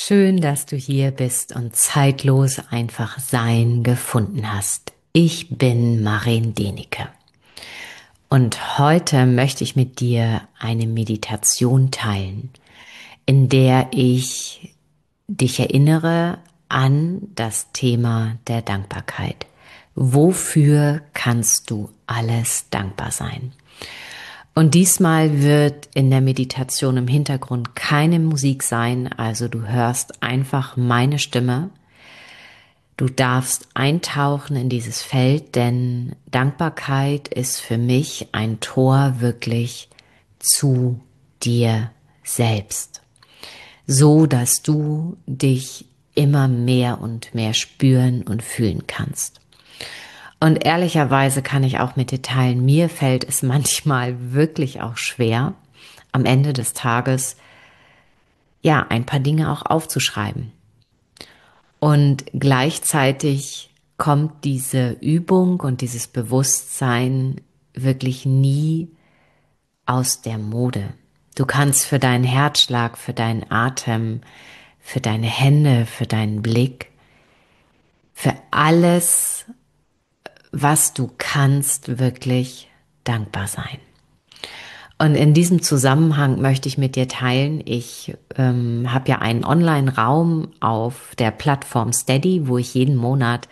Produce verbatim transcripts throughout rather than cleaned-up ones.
Schön, dass du hier bist und zeitlos einfach Sein gefunden hast. Ich bin Maren Denike. Und heute möchte ich mit dir eine Meditation teilen, in der ich dich erinnere an das Thema der Dankbarkeit. Wofür kannst du alles dankbar sein? Und diesmal wird in der Meditation im Hintergrund keine Musik sein, also du hörst einfach meine Stimme. Du darfst eintauchen in dieses Feld, denn Dankbarkeit ist für mich ein Tor wirklich zu dir selbst, so dass du dich immer mehr und mehr spüren und fühlen kannst. Und ehrlicherweise kann ich auch mit dir teilen, mir fällt es manchmal wirklich auch schwer, am Ende des Tages, ja, ein paar Dinge auch aufzuschreiben. Und gleichzeitig kommt diese Übung und dieses Bewusstsein wirklich nie aus der Mode. Du kannst für deinen Herzschlag, für deinen Atem, für deine Hände, für deinen Blick, für alles, was du kannst, wirklich dankbar sein. Und in diesem Zusammenhang möchte ich mit dir teilen, ich ähm, habe ja einen Online-Raum auf der Plattform Steady, wo ich jeden Monat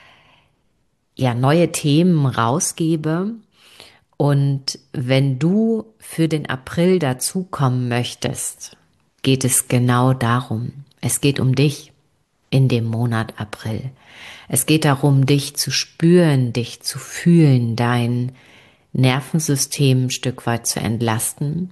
ja neue Themen rausgebe. Und wenn du für den April dazukommen möchtest, geht es genau darum. Es geht um dich in dem Monat April. Es geht darum, dich zu spüren, dich zu fühlen, dein Nervensystem ein Stück weit zu entlasten.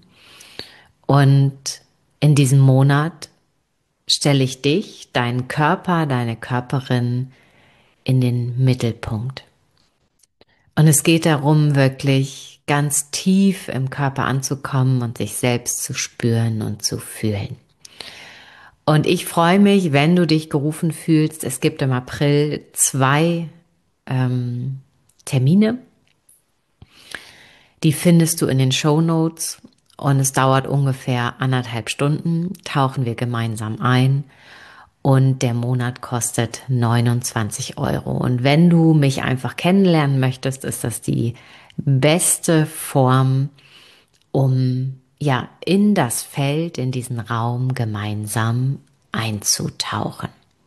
Und in diesem Monat stelle ich dich, deinen Körper, deine Körperin in den Mittelpunkt. Und es geht darum, wirklich ganz tief im Körper anzukommen und sich selbst zu spüren und zu fühlen. Und ich freue mich, wenn du dich gerufen fühlst. Es gibt im April zwei ähm, Termine. Die findest du in den Shownotes und es dauert ungefähr anderthalb Stunden. Tauchen wir gemeinsam ein und der Monat kostet neunundzwanzig Euro. Und wenn du mich einfach kennenlernen möchtest, ist das die beste Form, um ja in das Feld, in diesen Raum gemeinsam einzutauchen.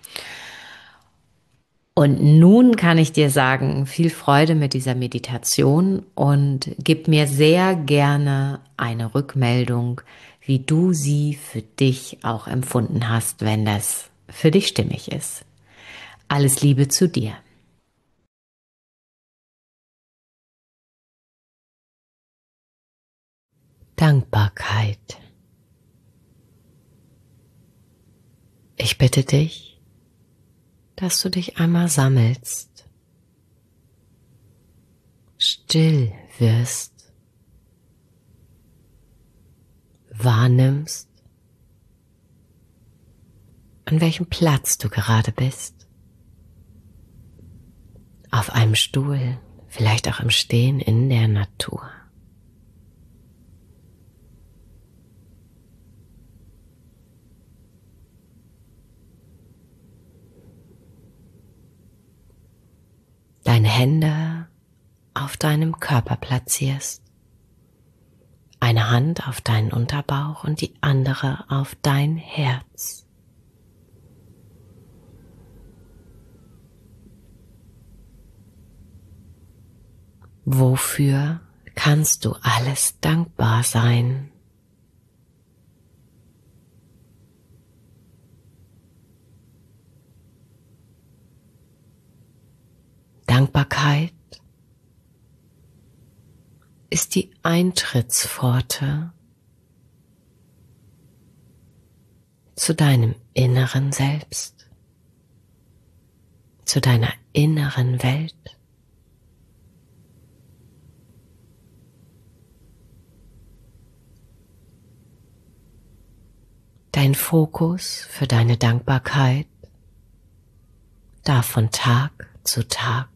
Und nun kann ich dir sagen, viel Freude mit dieser Meditation und gib mir sehr gerne eine Rückmeldung, wie du sie für dich auch empfunden hast, wenn das für dich stimmig ist. Alles Liebe zu dir. Dankbarkeit. Ich bitte dich, dass du dich einmal sammelst, still wirst, wahrnimmst, an welchem Platz du gerade bist. Auf einem Stuhl, vielleicht auch im Stehen in der Natur. Deine Hände auf deinem Körper platzierst, eine Hand auf deinen Unterbauch und die andere auf dein Herz. Wofür kannst du alles dankbar sein? Dankbarkeit ist die Eintrittspforte zu deinem inneren Selbst, zu deiner inneren Welt. Dein Fokus für deine Dankbarkeit darf von Tag zu Tag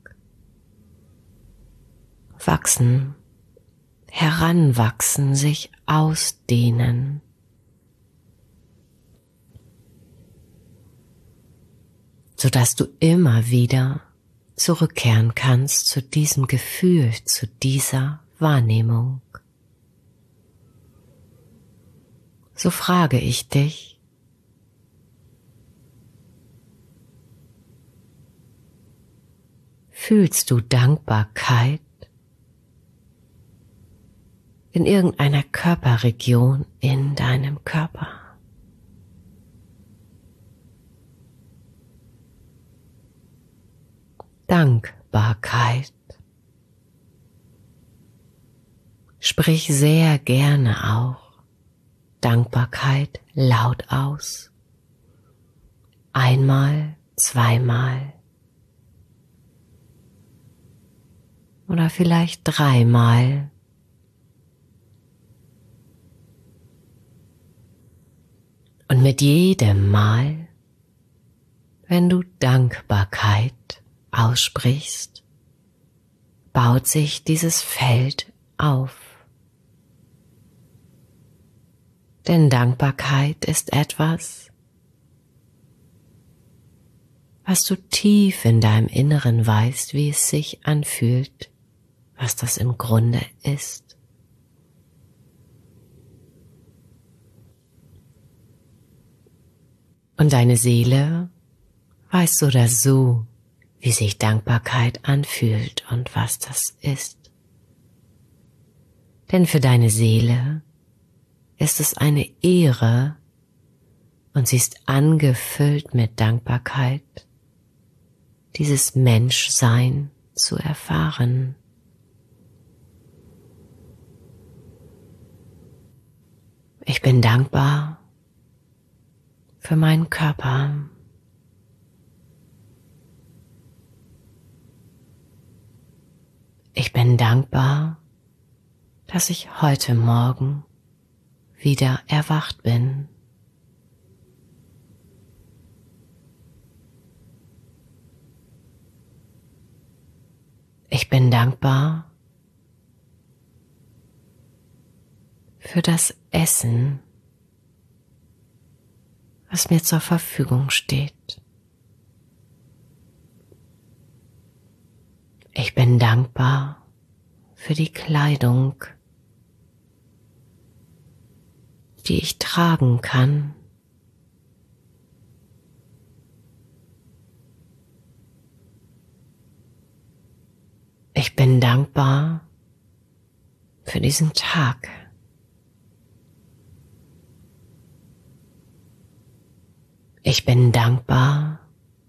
wachsen, heranwachsen, sich ausdehnen. sodass du immer wieder zurückkehren kannst zu diesem Gefühl, zu dieser Wahrnehmung. So frage ich dich, fühlst du Dankbarkeit in irgendeiner Körperregion in deinem Körper? Dankbarkeit. Sprich sehr gerne auch Dankbarkeit laut aus. Einmal, zweimal oder vielleicht dreimal. Und mit jedem Mal, wenn du Dankbarkeit aussprichst, baut sich dieses Feld auf. Denn Dankbarkeit ist etwas, was du tief in deinem Inneren weißt, wie es sich anfühlt, was das im Grunde ist. Und deine Seele weiß so oder so, wie sich Dankbarkeit anfühlt und was das ist. Denn für deine Seele ist es eine Ehre und sie ist angefüllt mit Dankbarkeit, dieses Menschsein zu erfahren. Ich bin dankbar für meinen Körper. Ich bin dankbar, dass ich heute Morgen wieder erwacht bin. Ich bin dankbar für das Essen, was mir zur Verfügung steht. Ich bin dankbar für die Kleidung, die ich tragen kann. Ich bin dankbar für diesen Tag. Ich bin dankbar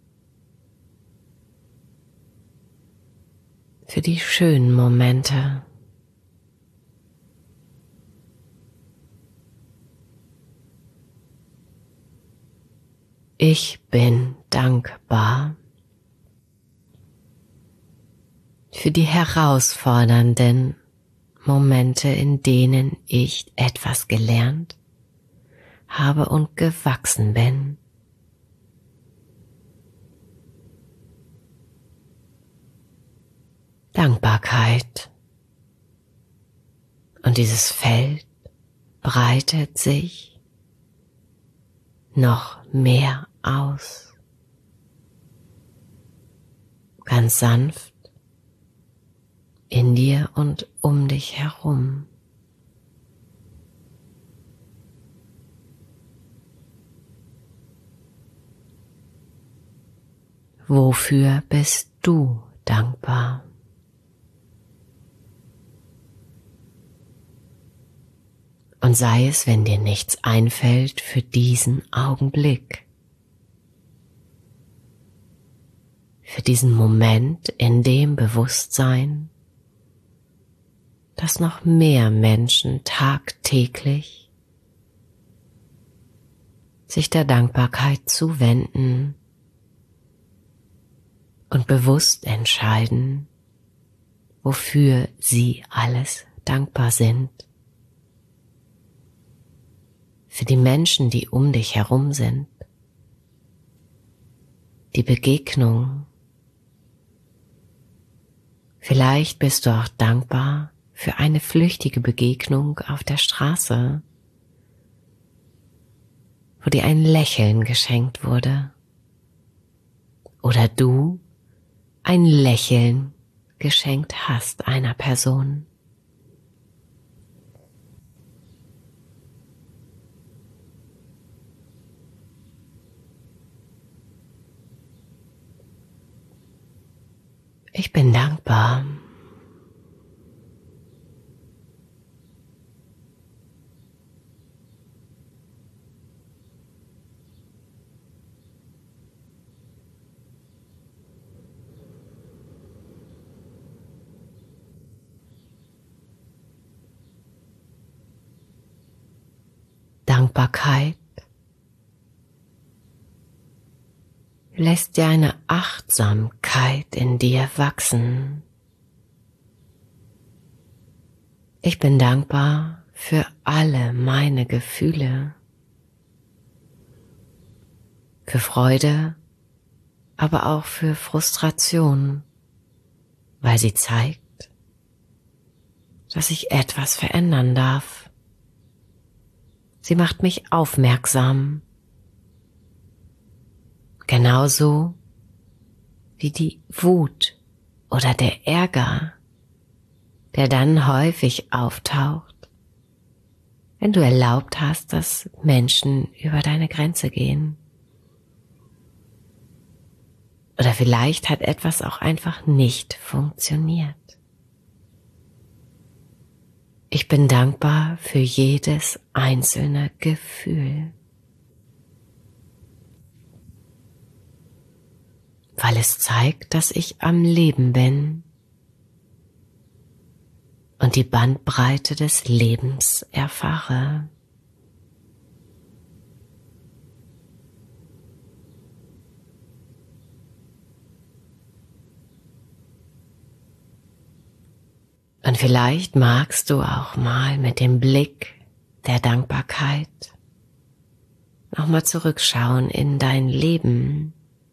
für die schönen Momente. Ich bin dankbar für die herausfordernden Momente, in denen ich etwas gelernt habe und gewachsen bin. Dankbarkeit. Und dieses Feld breitet sich noch mehr aus. Ganz sanft in dir und um dich herum. Wofür bist du dankbar? Und sei es, wenn dir nichts einfällt für diesen Augenblick, für diesen Moment in dem Bewusstsein, dass noch mehr Menschen tagtäglich sich der Dankbarkeit zuwenden und bewusst entscheiden, wofür sie alles dankbar sind. Für die Menschen, die um dich herum sind, die Begegnung. Vielleicht bist du auch dankbar für eine flüchtige Begegnung auf der Straße, wo dir ein Lächeln geschenkt wurde oder du ein Lächeln geschenkt hast einer Person. Ich bin dankbar. Dankbarkeit lässt dir eine Achtsamkeit in dir wachsen. Ich bin dankbar für alle meine Gefühle, für Freude, aber auch für Frustration, weil sie zeigt, dass ich etwas verändern darf. Sie macht mich aufmerksam, genauso wie die Wut oder der Ärger, der dann häufig auftaucht, wenn du erlaubt hast, dass Menschen über deine Grenze gehen. Oder vielleicht hat etwas auch einfach nicht funktioniert. Ich bin dankbar für jedes einzelne Gefühl, weil es zeigt, dass ich am Leben bin und die Bandbreite des Lebens erfahre. Und vielleicht magst du auch mal mit dem Blick der Dankbarkeit nochmal zurückschauen in dein Leben.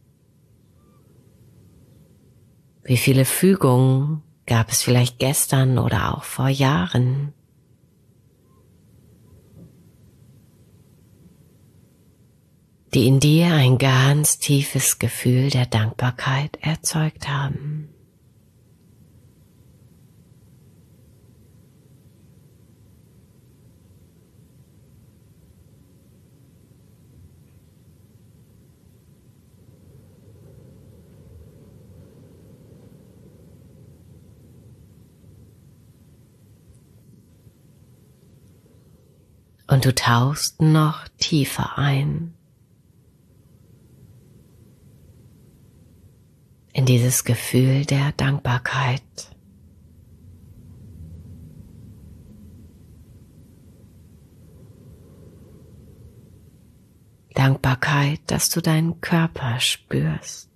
Wie viele Fügungen gab es vielleicht gestern oder auch vor Jahren? Die in dir ein ganz tiefes Gefühl der Dankbarkeit erzeugt haben. Und du tauchst noch tiefer ein in dieses Gefühl der Dankbarkeit. Dankbarkeit, dass du deinen Körper spürst.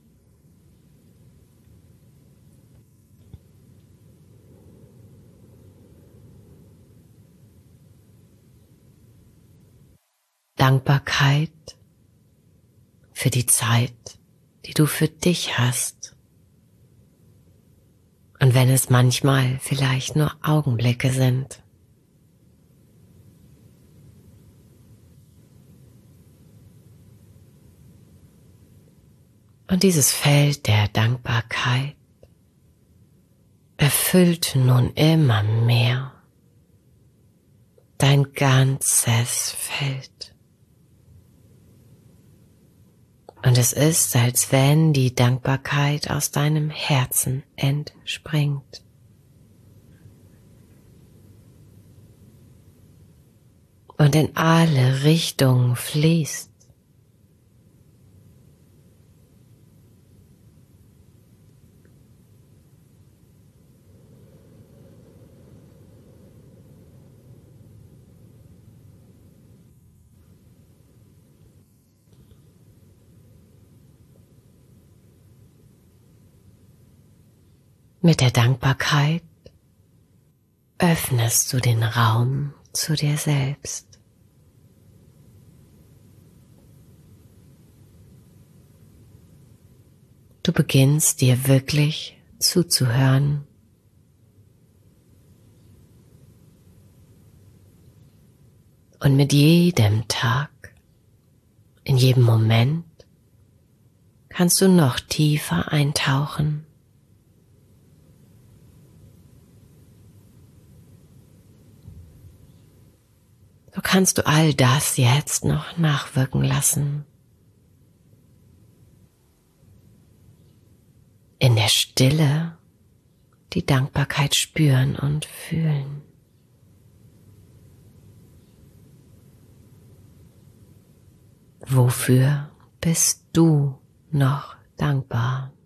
Dankbarkeit für die Zeit, die du für dich hast. Und wenn es manchmal vielleicht nur Augenblicke sind. Und dieses Feld der Dankbarkeit erfüllt nun immer mehr dein ganzes Feld. Und es ist, als wenn die Dankbarkeit aus deinem Herzen entspringt. Und in alle Richtungen fließt. Mit der Dankbarkeit öffnest du den Raum zu dir selbst. Du beginnst dir wirklich zuzuhören. Und mit jedem Tag, in jedem Moment, kannst du noch tiefer eintauchen. So kannst du all das jetzt noch nachwirken lassen. In der Stille die Dankbarkeit spüren und fühlen. Wofür bist du noch dankbar?